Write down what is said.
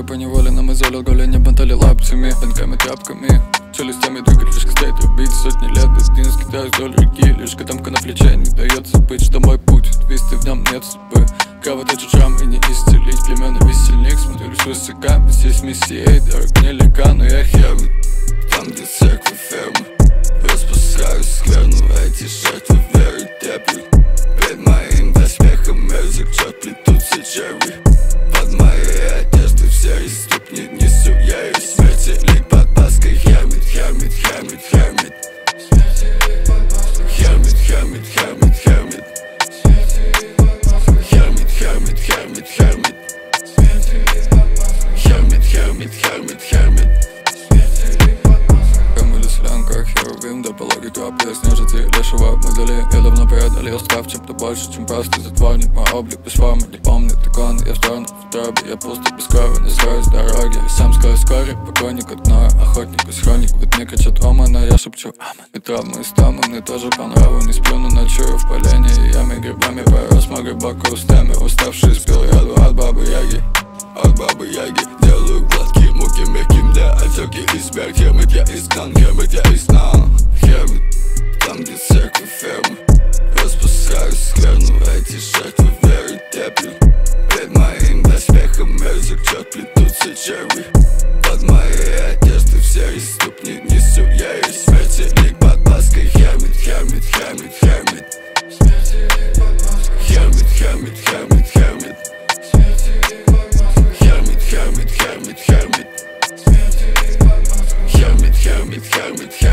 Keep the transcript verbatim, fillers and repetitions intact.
Ходили по неволе, нам изолил голени, бантали лапцами, пинками, тряпками. Челюстями двигать, лишь стоит убить сотни лет. Один скидаю вдоль реки, лишь катамка на плече не дается быть, что мой путь твист, и в нем нет судьбы. Кого-то чужам и не исцелить, племен и весельник. Смотрю лишь высока, здесь миссией, дорог не лека, но я херный. Там, где церкви фермы, распускаю скверну, эти жертвы веры теплый. Перед моим доспехом мерзок черт плетутся черви. Под моей одеждой в серой ступни несу я и смерти. Лик под паской хермит, хермит, хермит, хермит. Хермит, хермит, хермит, хермит. Хермит, хермит, хермит, хермит. Хермит, хермит, хермит, хермит. Как херувим, до пологи тропы снежити лешего модели. Я давно преодолел страх, чем-то больше, чем просто затворник. Мой облик без формы, не помнит иконы. Я в сторону в дроби, я пусто без крови. Не строю с дороги, и сам сквозь вскоре. Покойник от гноя, охотник из хроник. Вот мне кричат Омана, я шепчу Аман. И травмы из тамы мне тоже по нраву. Не сплю, но ночую в полене. Ями грибами порос, мой глубоко устами. Уставший спил яду от бабы Яги. От бабы Яги делаю гладкие муки мягким для отеки и смерть. Хермит, я изгнан, хермит, я изгнан. Хермит, там где церкви фермы, распускаю скверну, эти жертвы веры теплый. Перед моим доспехом мерзок черт плетутся черви. Под моей одеждой в серой ступни несу я и смерти. Лик под паской хермит, хермит, хермит, хермит. Хермит, хермит, хермит, хермит. Хермит, хермит, хермит, хермит. Хермит, хермит, хермит, хермит.